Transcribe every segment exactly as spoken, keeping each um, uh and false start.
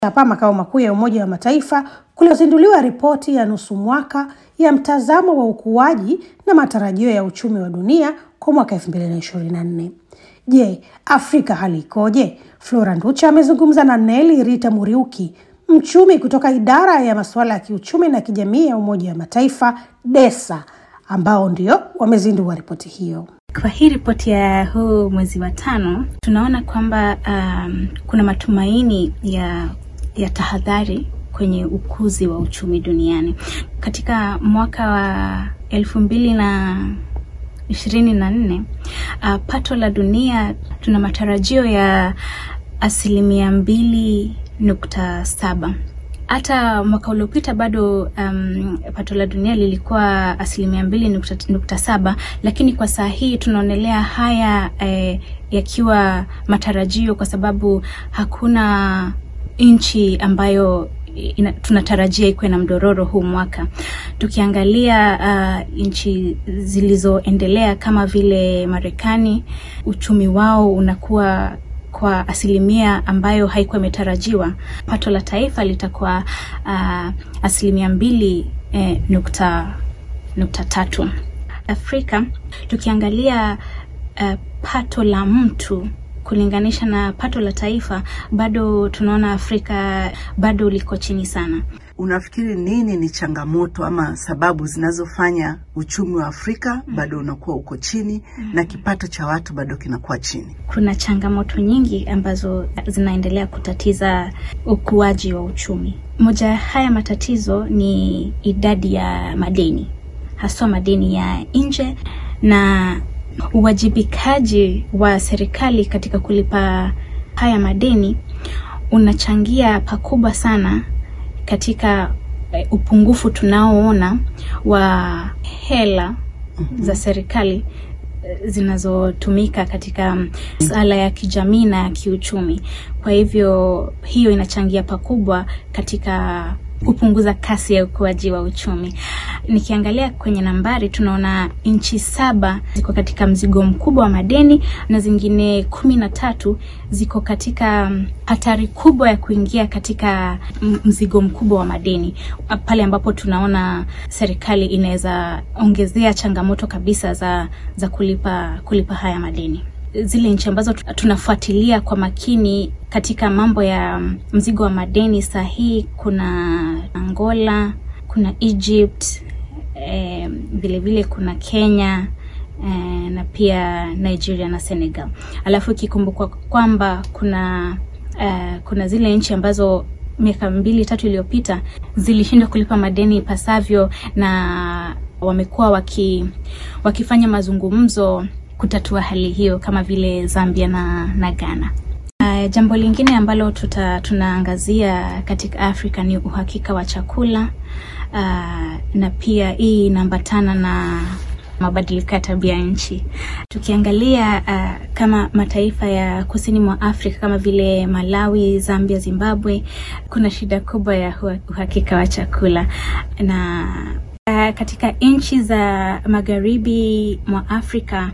Hapa makao makuu ya Umoja wa Mataifa kulizinduliwa ripoti ya nusu mwaka ya mtazamo wa ukuaji na matarajio ya uchumi wa dunia kwa mwaka elfu mbili na ishirini na nne. Je, Afrika hali ikoje? Flora Nducha amezungumza na Nelly Rita Muriuki, mchumi kutoka idara ya masuala ya kiuchumi na kijamii ya Umoja wa Mataifa DESA, ambao ndio wamezindua ripoti hiyo. Kwa hii ripoti ya huu mwezi wa tano, tunaona kwamba um, kuna matumaini ya ya tahadhari kwenye ukuzi wa uchumi duniani. Katika mwaka wa elfu mbili na ishirini na nne, uh, pato la dunia tuna matarajio ya asilimia mbili nukta saba. Hata mwaka uliopita bado um, pato la dunia lilikuwa asilimia mbili nukta saba, lakini kwa saa hii tunaonelea haya eh, yakiwa matarajio kwa sababu hakuna nchi ambayo ina, tunatarajia ikuwe na mdororo huu mwaka. Tukiangalia uh, nchi zilizoendelea kama vile Marekani, uchumi wao unakuwa kwa asilimia ambayo haikuwa imetarajiwa. Pato la taifa litakuwa uh, asilimia mbili eh, nukta, nukta tatu. Afrika, tukiangalia uh, pato la mtu kulinganisha na pato la taifa, bado tunaona Afrika bado liko chini sana. Unafikiri nini ni changamoto ama sababu zinazofanya uchumi wa Afrika bado unakuwa uko chini mm. na kipato cha watu bado kinakuwa chini? Kuna changamoto nyingi ambazo zinaendelea kutatiza ukuaji wa uchumi. Moja haya matatizo ni idadi ya madeni, hasa madeni ya nje, na uwajibikaji wa serikali katika kulipa haya madeni unachangia pakubwa sana katika upungufu tunaoona wa hela za serikali zinazotumika katika sala ya kijamii na kiuchumi. Kwa hivyo hiyo inachangia pakubwa katika kupunguza kasi ya ukuaji wa uchumi. Nikiangalia kwenye nambari, tunaona nchi saba ziko katika mzigo mkubwa wa madeni na zingine kumi na tatu ziko katika hatari kubwa ya kuingia katika mzigo mkubwa wa madeni, pale ambapo tunaona serikali inaweza ongezea changamoto kabisa za za kulipa kulipa haya madeni. Zile nchi ambazo tunafuatilia kwa makini katika mambo ya mzigo wa madeni sahihi, kuna Angola, kuna Egypt, eh, vile vile kuna Kenya, eh, na pia Nigeria na Senegal. Alafu kikumbuka kwamba kuna eh, kuna zile nchi ambazo miaka mbili tatu iliyopita zilishindwa kulipa madeni ipasavyo, na wamekuwa waki wakifanya mazungumzo kutatua hali hiyo, kama vile Zambia na, na Ghana. Uh, jambo lingine ambalo tuta, tunaangazia katika Afrika ni uhakika wa chakula, uh, na pia hii inaambatana na mabadiliko ya tabia nchi. Tukiangalia uh, kama mataifa ya kusini mwa Afrika kama vile Malawi, Zambia, Zimbabwe, kuna shida kubwa ya uhakika wa chakula. Na uh, katika nchi za magharibi mwa Afrika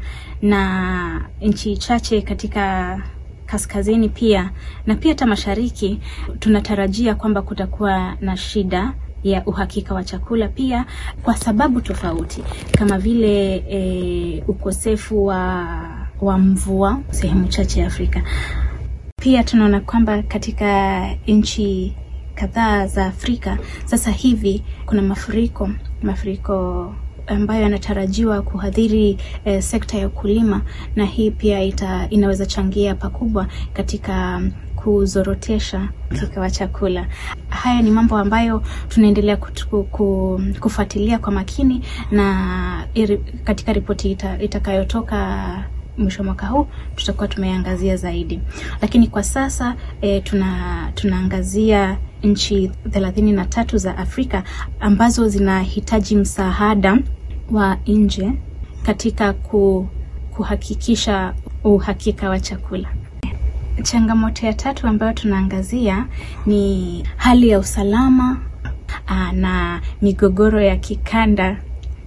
na nchi chache katika kaskazini pia, na pia hata mashariki, tunatarajia kwamba kutakuwa na shida ya uhakika wa chakula pia, kwa sababu tofauti kama vile e, ukosefu wa wa mvua sehemu chache ya Afrika. Pia tunaona kwamba katika nchi kadhaa za Afrika sasa hivi kuna mafuriko mafuriko ambayo yanatarajiwa kuhadhiri eh, sekta ya ukulima, na hii pia ita, inaweza changia pakubwa katika kuzorotesha uhakika wa chakula. Haya ni mambo ambayo tunaendelea kutu, ku, kufuatilia kwa makini, na iri, katika ripoti ita, itakayotoka mwisho mwaka huu tutakuwa tumeangazia zaidi. Lakini kwa sasa eh, tuna tunaangazia nchi thelathini na tatu za Afrika ambazo zinahitaji msaada wa nje katika ku, kuhakikisha uhakika wa chakula. Changamoto ya tatu ambayo tunaangazia ni hali ya usalama aa, na migogoro ya kikanda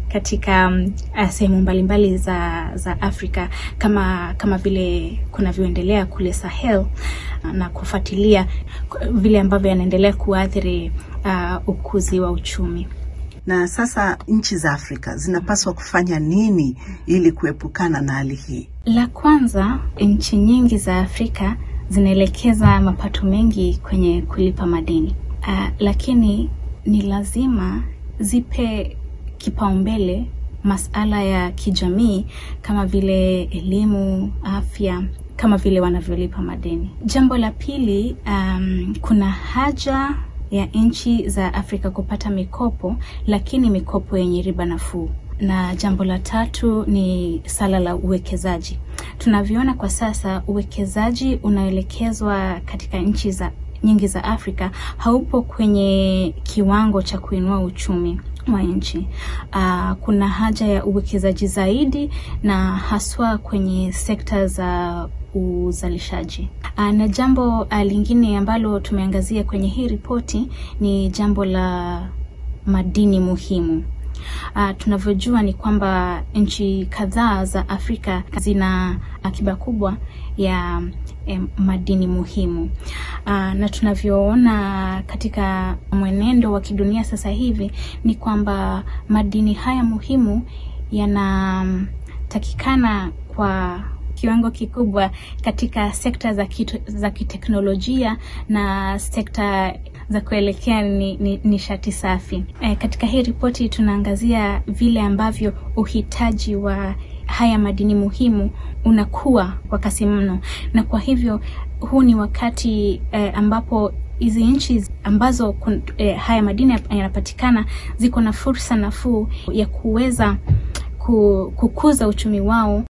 katika um, sehemu mbalimbali za za Afrika, kama kama vile kunavyoendelea kule Sahel, na kufuatilia vile ambavyo yanaendelea kuathiri uh, ukuzi wa uchumi. Na sasa nchi za Afrika zinapaswa kufanya nini ili kuepukana na hali hii? La kwanza, nchi nyingi za Afrika zinaelekeza mapato mengi kwenye kulipa madeni. Uh, lakini ni lazima zipe kipaumbele masuala ya kijamii kama vile elimu, afya, kama vile wanavyolipa madeni. Jambo la pili, um, kuna haja ya nchi za Afrika kupata mikopo, lakini mikopo yenye riba nafuu. Na jambo la tatu ni sala la uwekezaji. Tunavyoona kwa sasa, uwekezaji unaelekezwa katika nchi za nyingi za Afrika haupo kwenye kiwango cha kuinua uchumi wa nchi. Uh, kuna haja ya uwekezaji zaidi, na haswa kwenye sekta za uzalishaji. Uh, na jambo uh, lingine ambalo tumeangazia kwenye hii ripoti ni jambo la madini muhimu. Uh, tunavyojua ni kwamba nchi kadhaa za Afrika zina akiba kubwa ya eh, madini muhimu. Uh, na tunavyoona katika mwenendo wa kidunia sasa hivi ni kwamba madini haya muhimu yanatakikana kwa kiwango kikubwa katika sekta za kitu, za kiteknolojia na sekta za kuelekea ni, ni, nishati safi. E, katika hii ripoti tunaangazia vile ambavyo uhitaji wa haya madini muhimu unakuwa kwa kasi mno, na kwa hivyo huu ni wakati e, ambapo hizi nchi ambazo kun, e, haya madini yanapatikana ziko na fursa nafuu ya kuweza kukuza uchumi wao